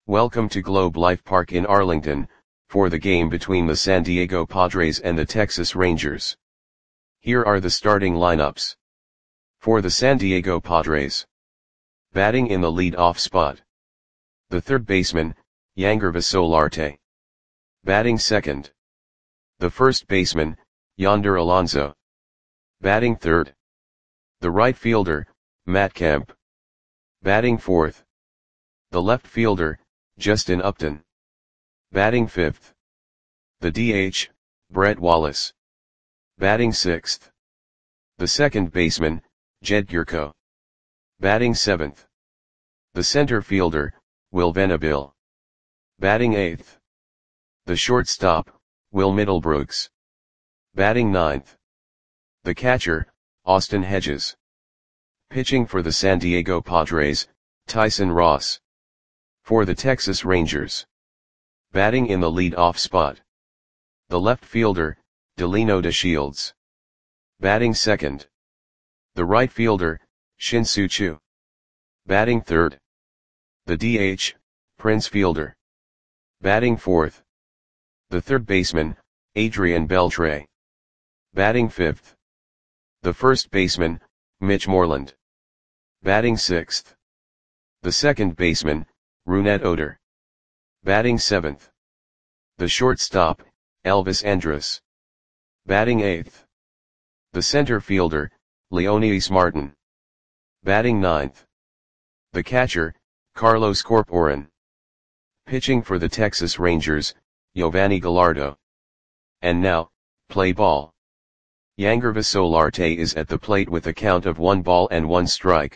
Welcome to Globe Life Park in Arlington, for the game between the San Diego Padres and the Texas Rangers. Here are the starting lineups. For the San Diego Padres. Batting in the lead-off spot. The third baseman, Yangervis Solarte. Batting second. The first baseman, Yonder Alonso. Batting third. The right fielder, Matt Kemp. Batting fourth. The left fielder, Justin Upton. Batting fifth. The DH, Brett Wallace. Batting sixth. The second baseman, Jed Gyorko. Batting seventh. The center fielder, Will Venable. Batting eighth. The shortstop, Will Middlebrooks. Batting ninth. The catcher, Austin Hedges. Pitching for the San Diego Padres, Tyson Ross. For the Texas Rangers. Batting in the lead-off spot. The left fielder, Delino DeShields. Batting second. The right fielder, Shin-Soo Choo. Batting third. The DH, Prince Fielder. Batting fourth. The third baseman, Adrian Beltre. Batting fifth. The first baseman, Mitch Moreland. Batting sixth. The second baseman, Rougned Odor. Batting seventh. The shortstop, Elvis Andrus. Batting eighth. The center fielder, Leonidas Martin. Batting ninth. The catcher, Carlos Corporan. Pitching for the Texas Rangers, Giovanni Gallardo. And now, play ball. Yangervis Solarte is at the plate with a count of 1 ball and 1 strike.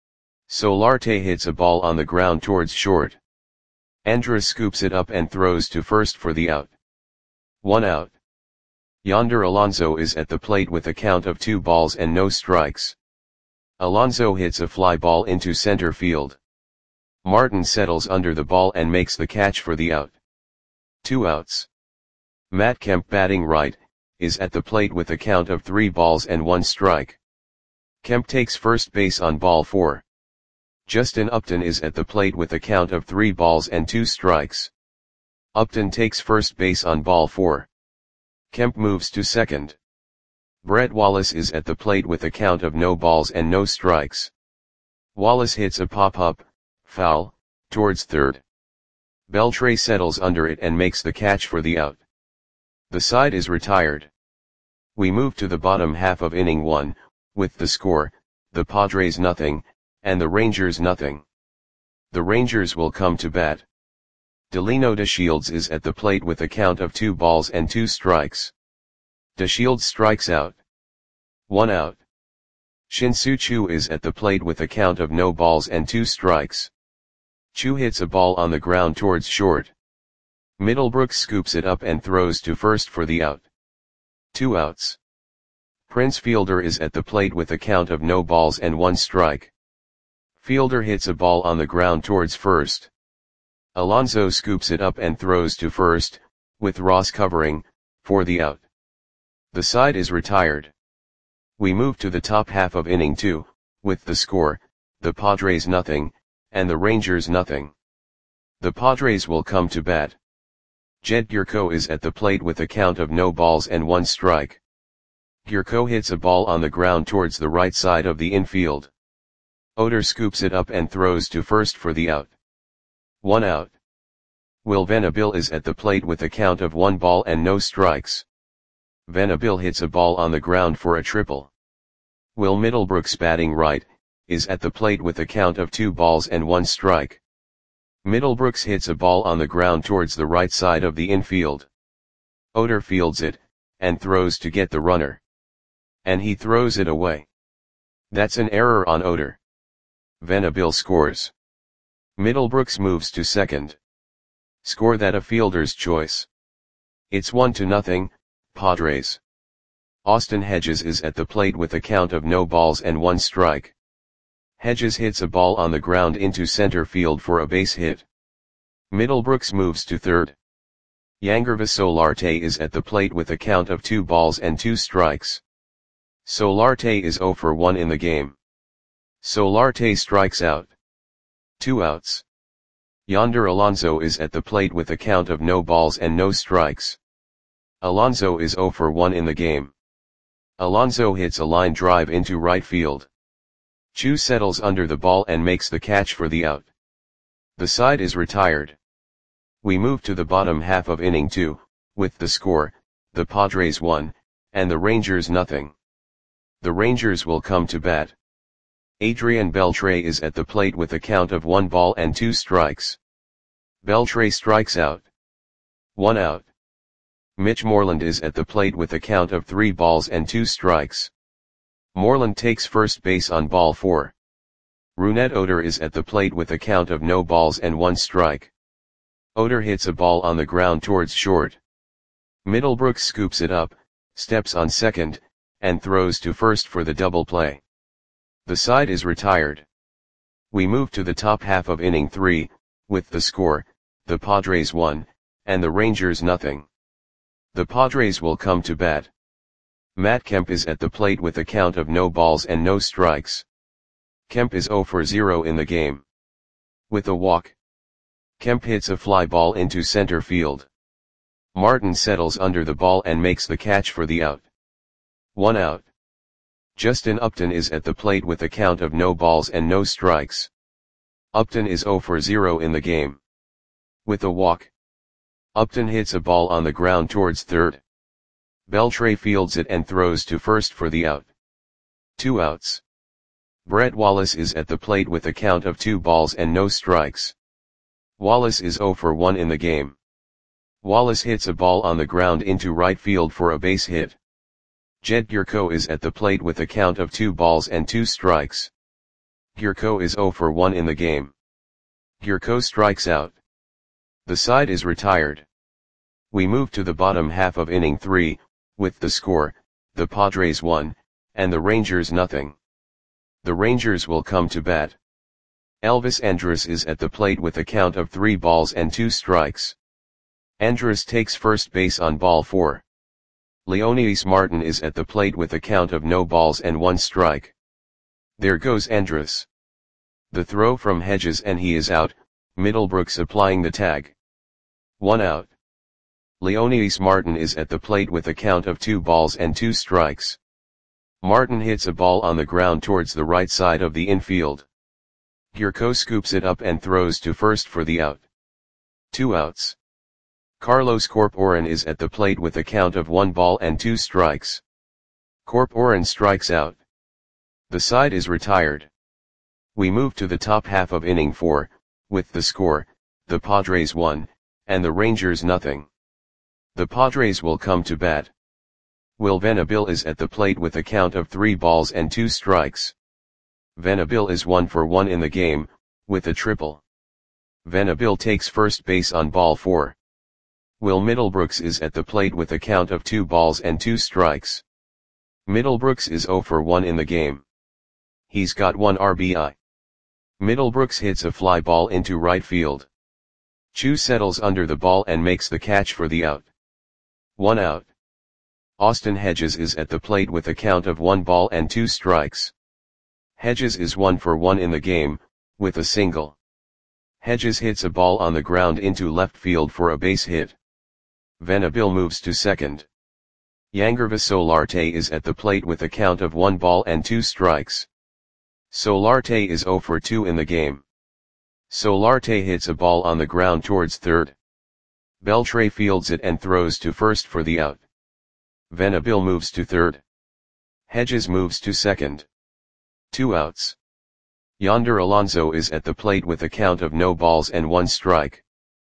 Solarte hits a ball on the ground towards short. Andrus scoops it up and throws to first for the out. 1 out. Yonder Alonso is at the plate with a count of 2 balls and no strikes. Alonso hits a fly ball into center field. Martin settles under the ball and makes the catch for the out. 2 outs. Matt Kemp, batting right, is at the plate with a count of 3 balls and 1 strike. Kemp takes first base on ball 4. Justin Upton is at the plate with a count of 3 balls and 2 strikes. Upton takes first base on ball 4. Kemp moves to second. Brett Wallace is at the plate with a count of no balls and no strikes. Wallace hits a pop-up, foul, towards third. Beltre settles under it and makes the catch for the out. The side is retired. We move to the bottom half of inning 1, with the score, the Padres nothing, and the Rangers nothing. The Rangers will come to bat. Delino DeShields is at the plate with a count of 2 balls and 2 strikes. DeShields strikes out. 1 out. Shin-Soo Choo is at the plate with a count of no balls and 2 strikes. Choo hits a ball on the ground towards short. Middlebrooks scoops it up and throws to first for the out. 2 outs. Prince Fielder is at the plate with a count of no balls and 1 strike. Fielder hits a ball on the ground towards first. Alonso scoops it up and throws to first, with Ross covering, for the out. The side is retired. We move to the top half of inning 2, with the score, the Padres nothing, and the Rangers nothing. The Padres will come to bat. Jed Gyorko is at the plate with a count of no balls and 1 strike. Gyorko hits a ball on the ground towards the right side of the infield. Odor scoops it up and throws to first for the out. 1 out. Will Venable is at the plate with a count of 1 ball and no strikes. Venable hits a ball on the ground for a triple. Will Middlebrooks, batting right, is at the plate with a count of 2 balls and 1 strike. Middlebrooks hits a ball on the ground towards the right side of the infield. Odor fields it, and throws to get the runner. And he throws it away. That's an error on Odor. Venable scores. Middlebrooks moves to second. Score that a fielder's choice. It's 1-0, Padres. Austin Hedges is at the plate with a count of no balls and 1 strike. Hedges hits a ball on the ground into center field for a base hit. Middlebrooks moves to third. Yangervis Solarte is at the plate with a count of 2 balls and 2 strikes. Solarte is 0 for 1 in the game. Solarte strikes out. 2 outs. Yonder Alonso is at the plate with a count of no balls and no strikes. Alonso is 0 for 1 in the game. Alonso hits a line drive into right field. Chu settles under the ball and makes the catch for the out. The side is retired. We move to the bottom half of inning 2, with the score, the Padres 1, and the Rangers nothing. The Rangers will come to bat. Adrian Beltre is at the plate with a count of 1 ball and 2 strikes. Beltre strikes out. 1 out. Mitch Moreland is at the plate with a count of 3 balls and 2 strikes. Moreland takes first base on ball 4. Rougned Odor is at the plate with a count of no balls and 1 strike. Odor hits a ball on the ground towards short. Middlebrooks scoops it up, steps on second, and throws to first for the double play. The side is retired. We move to the top half of inning 3, with the score, the Padres 1, and the Rangers nothing. The Padres will come to bat. Matt Kemp is at the plate with a count of no balls and no strikes. Kemp is 0 for 0 in the game. With a walk, Kemp hits a fly ball into center field. Martin settles under the ball and makes the catch for the out. 1 out. Justin Upton is at the plate with a count of no balls and no strikes. Upton is 0 for 0 in the game. With a walk, Upton hits a ball on the ground towards third. Beltre fields it and throws to first for the out. 2 outs. Brett Wallace is at the plate with a count of 2 balls and no strikes. Wallace is 0 for 1 in the game. Wallace hits a ball on the ground into right field for a base hit. Jed Gyorko is at the plate with a count of 2 balls and 2 strikes. Gyorko is 0 for 1 in the game. Gyorko strikes out. The side is retired. We move to the bottom half of inning 3, with the score, the Padres 1, and the Rangers nothing. The Rangers will come to bat. Elvis Andrus is at the plate with a count of 3 balls and 2 strikes. Andrus takes first base on ball 4. Leonidas Martin is at the plate with a count of no balls and 1 strike. There goes Andrus. The throw from Hedges and he is out, Middlebrooks applying the tag. 1 out. Leonidas Martin is at the plate with a count of 2 balls and 2 strikes. Martin hits a ball on the ground towards the right side of the infield. Gyorko scoops it up and throws to first for the out. 2 outs. Carlos Corporan is at the plate with a count of 1 ball and 2 strikes. Corporan strikes out. The side is retired. We move to the top half of inning 4, with the score, the Padres 1, and the Rangers nothing. The Padres will come to bat. Will Venable is at the plate with a count of 3 balls and 2 strikes. Venable is 1 for 1 in the game, with a triple. Venable takes first base on ball 4. Will Middlebrooks is at the plate with a count of 2 balls and 2 strikes. Middlebrooks is 0 for 1 in the game. He's got 1 RBI. Middlebrooks hits a fly ball into right field. Chu settles under the ball and makes the catch for the out. 1 out. Austin Hedges is at the plate with a count of 1 ball and 2 strikes. Hedges is 1 for 1 in the game, with a single. Hedges hits a ball on the ground into left field for a base hit. Venable moves to second. Yangervis Solarte is at the plate with a count of 1 ball and 2 strikes. Solarte is 0 for 2 in the game. Solarte hits a ball on the ground towards third. Beltre fields it and throws to first for the out. Venable moves to third. Hedges moves to second. 2 outs. Yonder Alonso is at the plate with a count of no balls and 1 strike.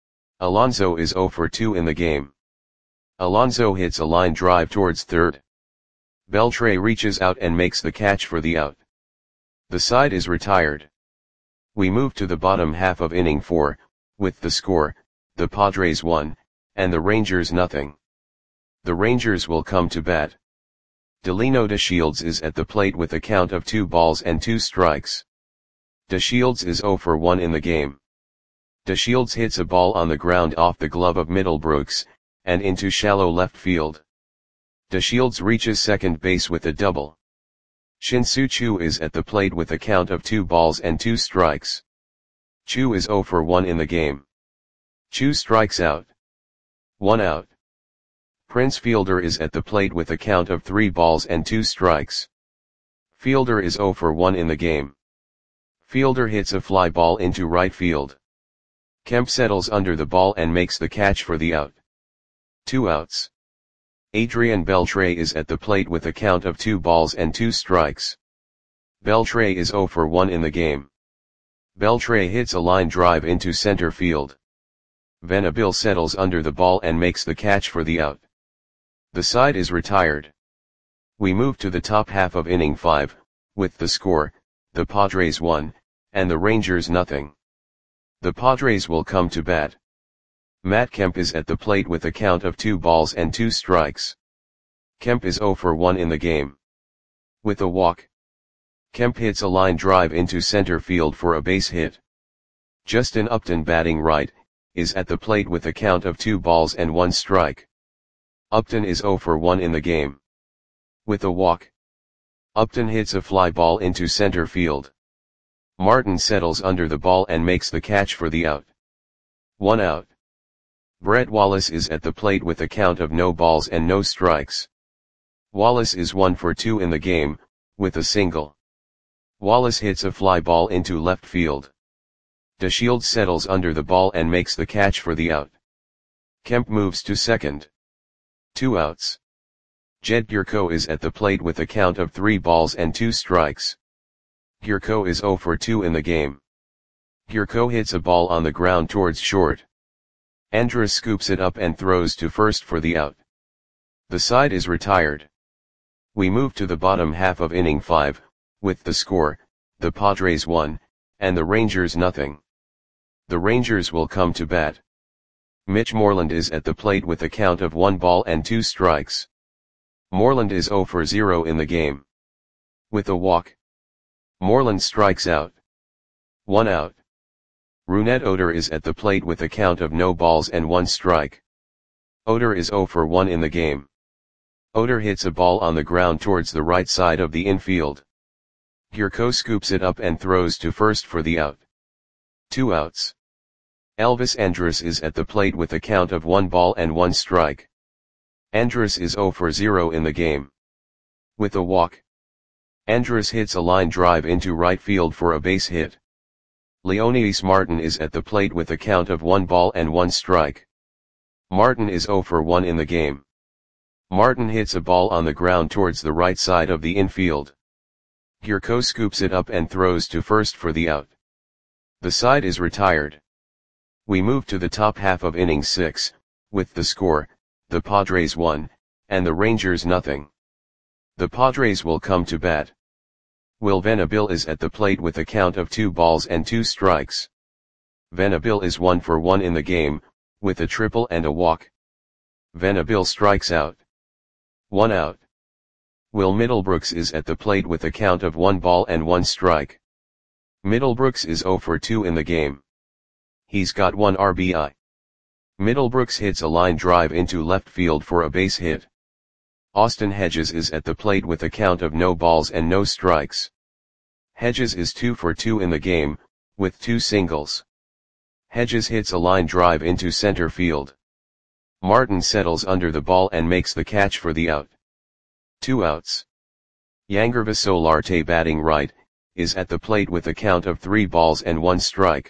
Alonso is 0 for 2 in the game. Alonso hits a line drive towards third. Beltre reaches out and makes the catch for the out. The side is retired. We move to the bottom half of inning 4, with the score, the Padres 1, and the Rangers nothing. The Rangers will come to bat. Delino DeShields is at the plate with a count of 2 balls and 2 strikes. DeShields is 0 for 1 in the game. DeShields hits a ball on the ground off the glove of Middlebrooks, and into shallow left field. DeShields reaches second base with a double. Shin-Soo Choo is at the plate with a count of 2 balls and 2 strikes. Chu is 0 for 1 in the game. Chu strikes out. 1 out. Prince Fielder is at the plate with a count of 3 balls and 2 strikes. Fielder is 0 for 1 in the game. Fielder hits a fly ball into right field. Kemp settles under the ball and makes the catch for the out. 2 outs. Adrian Beltre is at the plate with a count of 2 balls and 2 strikes. Beltre is 0 for 1 in the game. Beltre hits a line drive into center field. Venable settles under the ball and makes the catch for the out. The side is retired. We move to the top half of inning 5, with the score, the Padres 1, and the Rangers nothing. The Padres will come to bat. Matt Kemp is at the plate with a count of 2 balls and 2 strikes. Kemp is 0 for 1 in the game. With a walk, Kemp hits a line drive into center field for a base hit. Justin Upton, batting right, is at the plate with a count of 2 balls and 1 strike. Upton is 0 for 1 in the game. With a walk, Upton hits a fly ball into center field. Martin settles under the ball and makes the catch for the out. 1 out. Brett Wallace is at the plate with a count of no balls and no strikes. Wallace is 1 for 2 in the game, with a single. Wallace hits a fly ball into left field. DeShields settles under the ball and makes the catch for the out. Kemp moves to second. 2 outs. Jed Gyorko is at the plate with a count of 3 balls and 2 strikes. Gyorko is 0 for 2 in the game. Gyorko hits a ball on the ground towards short. Andrus scoops it up and throws to first for the out. The side is retired. We move to the bottom half of inning 5, with the score, the Padres 1, and the Rangers nothing. The Rangers will come to bat. Mitch Moreland is at the plate with a count of 1 ball and 2 strikes. Moreland is 0 for 0 in the game. With a walk, Moreland strikes out. 1 out. Rougned Odor is at the plate with a count of no balls and 1 strike. Odor is 0 for 1 in the game. Odor hits a ball on the ground towards the right side of the infield. Gyorko scoops it up and throws to first for the out. 2 outs. Elvis Andrus is at the plate with a count of 1 ball and 1 strike. Andrus is 0 for 0 in the game. With a walk, Andrus hits a line drive into right field for a base hit. Leonidas Martin is at the plate with a count of 1 ball and 1 strike. Martin is 0 for 1 in the game. Martin hits a ball on the ground towards the right side of the infield. Gyorko scoops it up and throws to first for the out. The side is retired. We move to the top half of inning 6, with the score, the Padres 1, and the Rangers nothing. The Padres will come to bat. Will Venable is at the plate with a count of 2 balls and 2 strikes. Venable is 1 for 1 in the game, with a triple and a walk. Venable strikes out. 1 out. Will Middlebrooks is at the plate with a count of 1 ball and 1 strike. Middlebrooks is 0 for 2 in the game. He's got 1 RBI. Middlebrooks hits a line drive into left field for a base hit. Austin Hedges is at the plate with a count of no balls and no strikes. Hedges is 2 for 2 in the game, with 2 singles. Hedges hits a line drive into center field. Martin settles under the ball and makes the catch for the out. 2 outs. Yangervis Solarte, batting right, is at the plate with a count of 3 balls and 1 strike.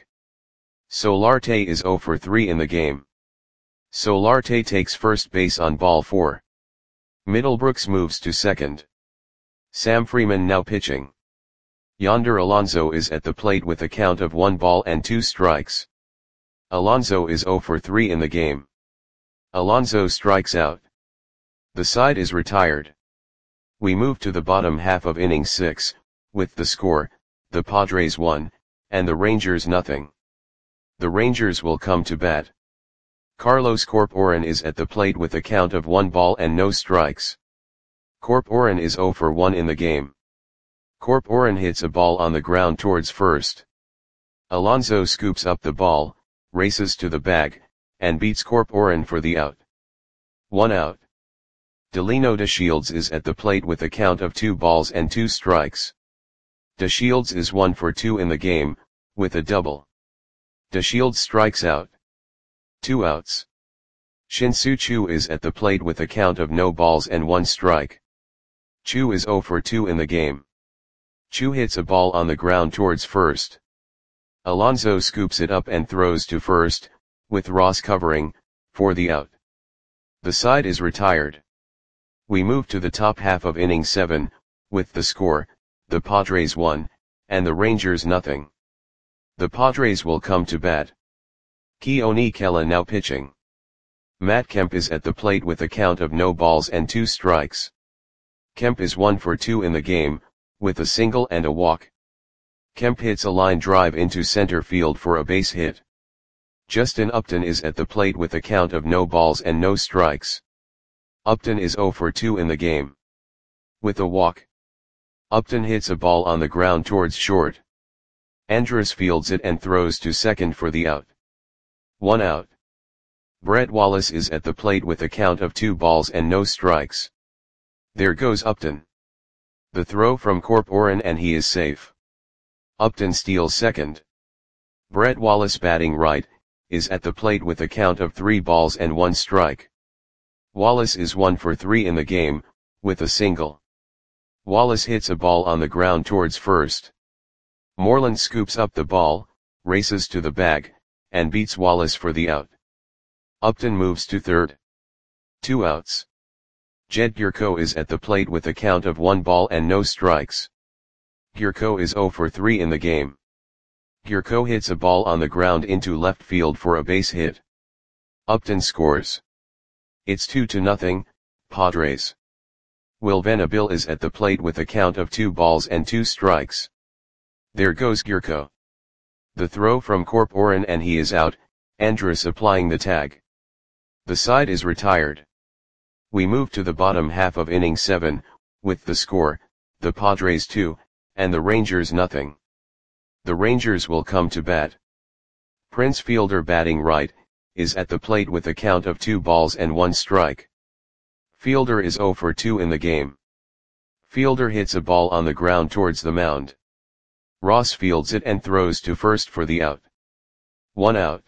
Solarte is 0 for 3 in the game. Solarte takes first base on ball 4. Middlebrooks moves to second. Sam Freeman now pitching. Yonder Alonso is at the plate with a count of 1 ball and 2 strikes. Alonso is 0 for 3 in the game. Alonso strikes out. The side is retired. We move to the bottom half of inning 6, with the score, the Padres 1, and the Rangers nothing. The Rangers will come to bat. Carlos Corporan is at the plate with a count of 1 ball and no strikes. Corporan is 0 for 1 in the game. Corporan hits a ball on the ground towards first. Alonso scoops up the ball, races to the bag, and beats Corporan for the out. 1 out. Delino DeShields is at the plate with a count of 2 balls and 2 strikes. DeShields is 1 for 2 in the game, with a double. DeShields strikes out. 2 outs. Shin-Soo Choo is at the plate with a count of no balls and 1 strike. Choo is 0 for 2 in the game. Choo hits a ball on the ground towards first. Alonso scoops it up and throws to first, with Ross covering, for the out. The side is retired. We move to the top half of inning 7, with the score, the Padres 1, and the Rangers nothing. The Padres will come to bat. Keone Kela now pitching. Matt Kemp is at the plate with a count of no balls and 2 strikes. Kemp is 1 for 2 in the game, with a single and a walk. Kemp hits a line drive into center field for a base hit. Justin Upton is at the plate with a count of no balls and no strikes. Upton is 0 for 2 in the game. With a walk. Upton hits a ball on the ground towards short. Andrus fields it and throws to second for the out. 1 out. Brett Wallace is at the plate with a count of 2 balls and no strikes. There goes Upton. The throw from Corporan and he is safe. Upton steals second. Brett Wallace batting right, is at the plate with a count of 3 balls and 1 strike. Wallace is 1 for 3 in the game, with a single. Wallace hits a ball on the ground towards first. Moreland scoops up the ball, races to the bag, and beats Wallace for the out. Upton moves to third. 2 outs. Jed Gyorko is at the plate with a count of 1 ball and no strikes. Gyorko is 0 for 3 in the game. Gyorko hits a ball on the ground into left field for a base hit. Upton scores. It's 2-0, Padres. Will Venable is at the plate with a count of 2 balls and 2 strikes. There goes Gyorko. The throw from Corporan and he is out, Andrus applying the tag. The side is retired. We move to the bottom half of inning 7, with the score, the Padres 2, and the Rangers nothing. The Rangers will come to bat. Prince Fielder batting right, is at the plate with a count of 2 balls and 1 strike. Fielder is 0 for 2 in the game. Fielder hits a ball on the ground towards the mound. Ross fields it and throws to first for the out. 1 out.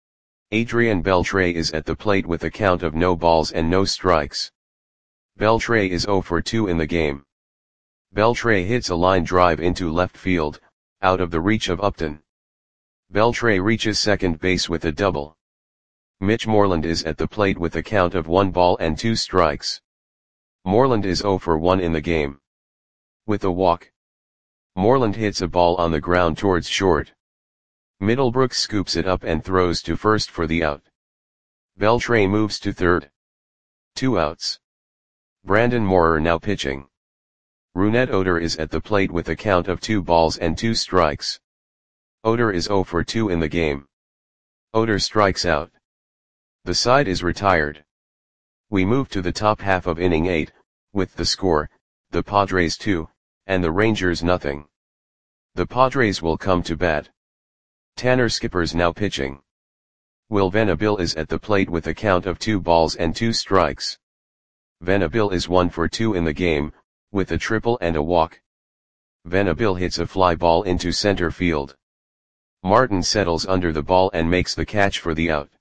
Adrian Beltre is at the plate with a count of no balls and no strikes. Beltre is 0 for 2 in the game. Beltre hits a line drive into left field, out of the reach of Upton. Beltre reaches second base with a double. Mitch Moreland is at the plate with a count of 1 ball and 2 strikes. Moreland is 0 for 1 in the game. With a walk. Moreland hits a ball on the ground towards short. Middlebrooks scoops it up and throws to first for the out. Beltre moves to third. 2 outs. Brandon Moorer now pitching. Rougned Odor is at the plate with a count of 2 balls and 2 strikes. Odor is 0 for 2 in the game. Odor strikes out. The side is retired. We move to the top half of inning 8, with the score, the Padres 2, and the Rangers nothing. The Padres will come to bat. Tanner Skippers now pitching. Will Venable is at the plate with a count of 2 balls and 2 strikes. Venable is 1 for 2 in the game, with a triple and a walk. Venable hits a fly ball into center field. Martin settles under the ball and makes the catch for the out.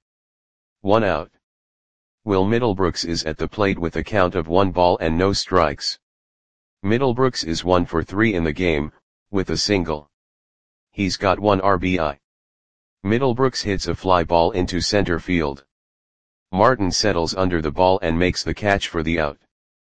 1 out. Will Middlebrooks is at the plate with a count of 1 ball and no strikes. Middlebrooks is 1 for 3 in the game, with a single. He's got 1 RBI. Middlebrooks hits a fly ball into center field. Martin settles under the ball and makes the catch for the out.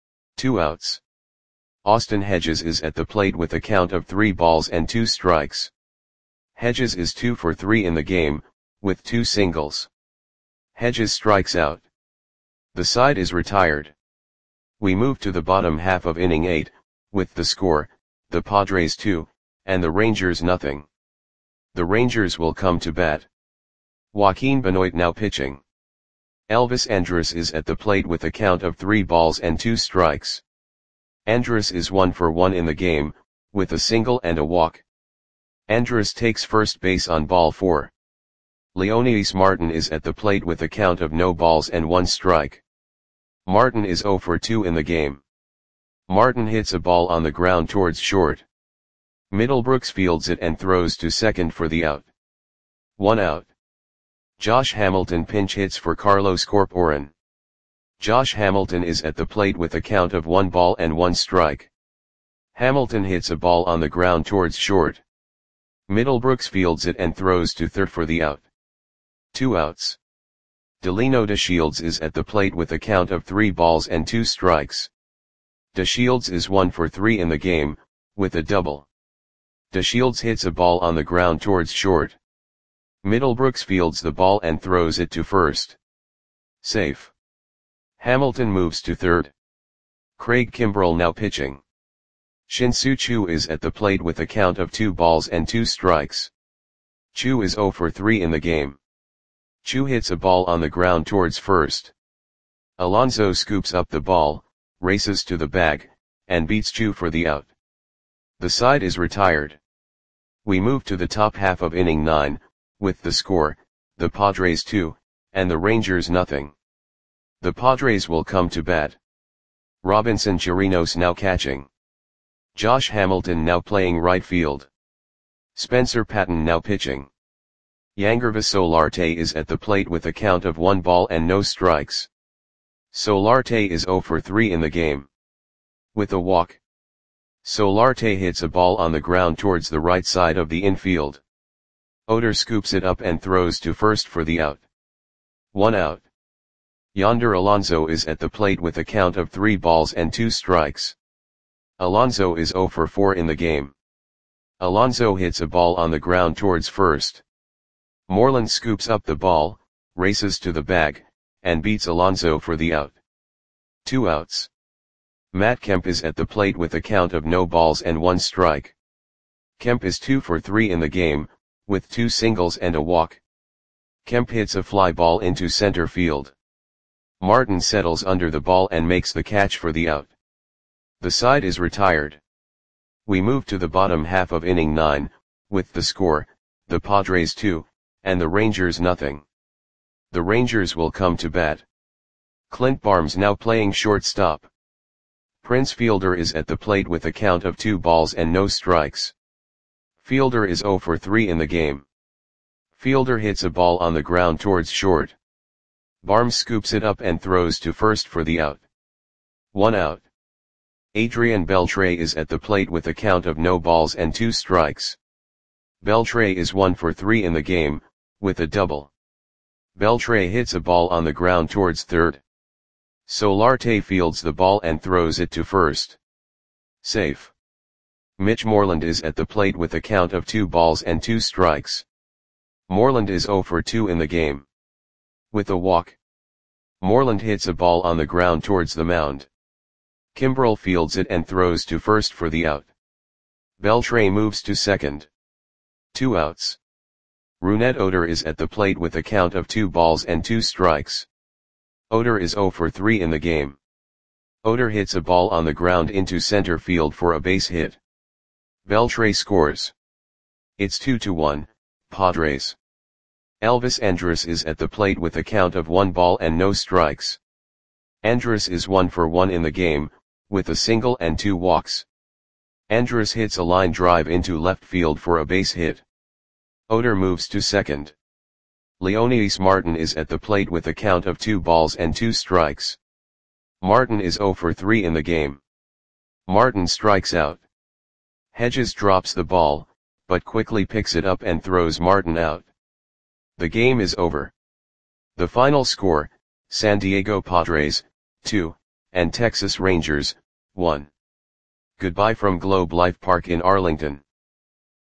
2 outs. Austin Hedges is at the plate with a count of 3 balls and 2 strikes. Hedges is 2 for 3 in the game, with 2 singles. Hedges strikes out. The side is retired. We move to the bottom half of inning 8, with the score, the Padres 2, and the Rangers nothing. The Rangers will come to bat. Joaquin Benoit now pitching. Elvis Andrus is at the plate with a count of 3 balls and 2 strikes. Andrus is 1 for 1 in the game, with a single and a walk. Andrus takes first base on ball 4. Leonidas Martin is at the plate with a count of no balls and 1 strike. Martin is 0 for 2 in the game. Martin hits a ball on the ground towards short. Middlebrooks fields it and throws to second for the out. 1 out. Josh Hamilton pinch hits for Carlos Corporan. Josh Hamilton is at the plate with a count of 1 ball and 1 strike. Hamilton hits a ball on the ground towards short. Middlebrooks fields it and throws to third for the out. 2 outs. Delino DeShields is at the plate with a count of 3 balls and 2 strikes. DeShields is 1 for 3 in the game, with a double. DeShields hits a ball on the ground towards short. Middlebrooks fields the ball and throws it to first. Safe. Hamilton moves to third. Craig Kimbrell now pitching. Shin-Soo Choo is at the plate with a count of 2 balls and 2 strikes. Choo is 0 for 3 in the game. Choo hits a ball on the ground towards first. Alonso scoops up the ball, races to the bag, and beats Choo for the out. The side is retired. We move to the top half of inning 9, with the score, the Padres 2, and the Rangers nothing. The Padres will come to bat. Robinson Chirinos now catching. Josh Hamilton now playing right field. Spencer Patton now pitching. Yangervis Solarte is at the plate with a count of 1 ball and no strikes. Solarte is 0 for 3 in the game. With a walk. Solarte hits a ball on the ground towards the right side of the infield. Oder scoops it up and throws to first for the out. 1 out. Yonder Alonso is at the plate with a count of 3 balls and 2 strikes. Alonso is 0 for 4 in the game. Alonso hits a ball on the ground towards first. Moreland scoops up the ball, races to the bag, and beats Alonso for the out. 2 outs. Matt Kemp is at the plate with a count of no balls and 1 strike. Kemp is 2 for 3 in the game, with 2 singles and a walk. Kemp hits a fly ball into center field. Martin settles under the ball and makes the catch for the out. The side is retired. We move to the bottom half of inning 9, with the score, the Padres 2, and the Rangers nothing. The Rangers will come to bat. Clint Barnes now playing shortstop. Prince Fielder is at the plate with a count of 2 balls and no strikes. Fielder is 0 for 3 in the game. Fielder hits a ball on the ground towards short. Barnes scoops it up and throws to first for the out. 1 out. Adrian Beltre is at the plate with a count of no balls and 2 strikes. Beltre is 1 for 3 in the game, with a double. Beltre hits a ball on the ground towards third. Solarte fields the ball and throws it to first. Safe. Mitch Moreland is at the plate with a count of 2 balls and 2 strikes. Moreland is 0 for 2 in the game. With a walk. Moreland hits a ball on the ground towards the mound. Kimbrell fields it and throws to first for the out. Beltre moves to second. 2 outs. Rougned Odor is at the plate with a count of 2 balls and 2 strikes. Odor is 0 for 3 in the game. Odor hits a ball on the ground into center field for a base hit. Beltre scores. It's 2-1, Padres. Elvis Andrus is at the plate with a count of 1 ball and no strikes. Andrus is 1 for 1 in the game, with a single and 2 walks. Andrus hits a line drive into left field for a base hit. Oder moves to second. Leonidas Martin is at the plate with a count of 2 balls and 2 strikes. Martin is 0 for 3 in the game. Martin strikes out. Hedges drops the ball, but quickly picks it up and throws Martin out. The game is over. The final score, San Diego Padres, 2, and Texas Rangers, 1. Goodbye from Globe Life Park in Arlington.